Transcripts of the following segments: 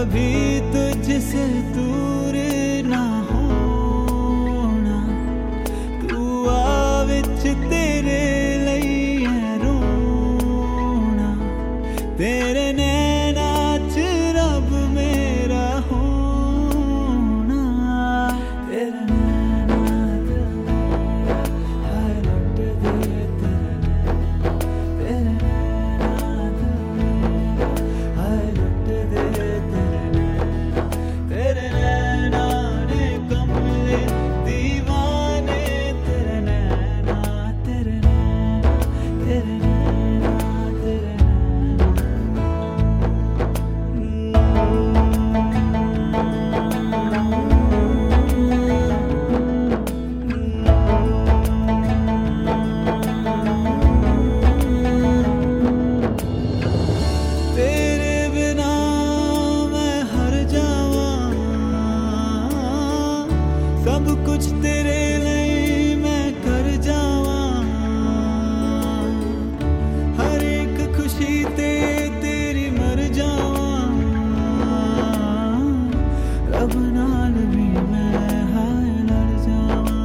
कभी तुझसे दूर ना होना, तू आ विच तेरे लिए रोना, तेरे नैना च रब मेरा होना, तेरे नैना दिल मेरा हाय लुट दे, तेरे नैना दिल मेरा हाय लुट दे, तेरे नैना ने कमले दीवाने, तेरे नैना तेरे नैना तेरे नैना तेरे तेरे बिना मैं हर जावा, सब कुछ तेरे लिए मैं कर जावा, हर एक खुशी ते तेरी मर जावा, रब नाल भी मैं हाय लड़ जावा,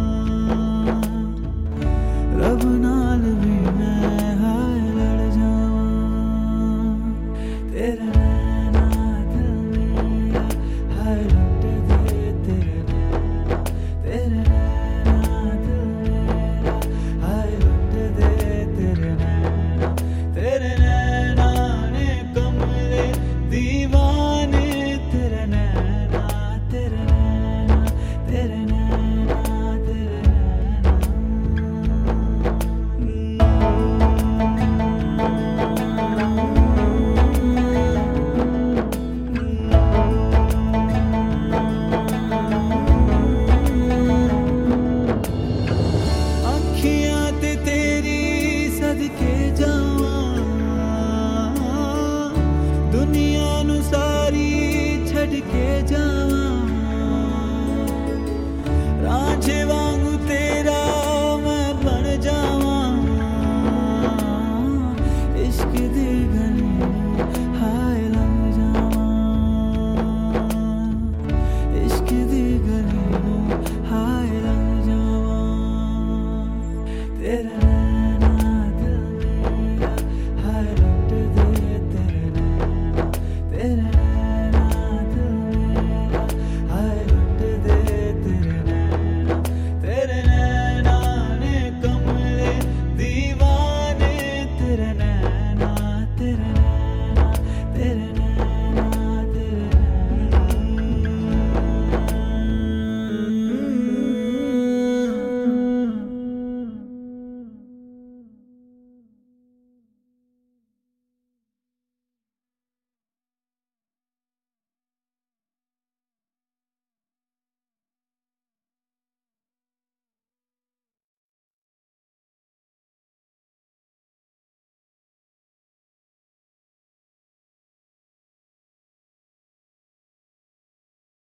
रब नाल भी मैं हाय लड़ जावा, तेरे नैना दिल मेरा हाय लुट दे, तेरे नैना दिल मेरा हाय लुट दे, तेरे नैना ने कमले दीवाने, तेरे नैना तेरे नैना तेरे नैना तेरे अखियां ते तेरी सदके जावा, दुनिया नू सारी छड़ के जावा,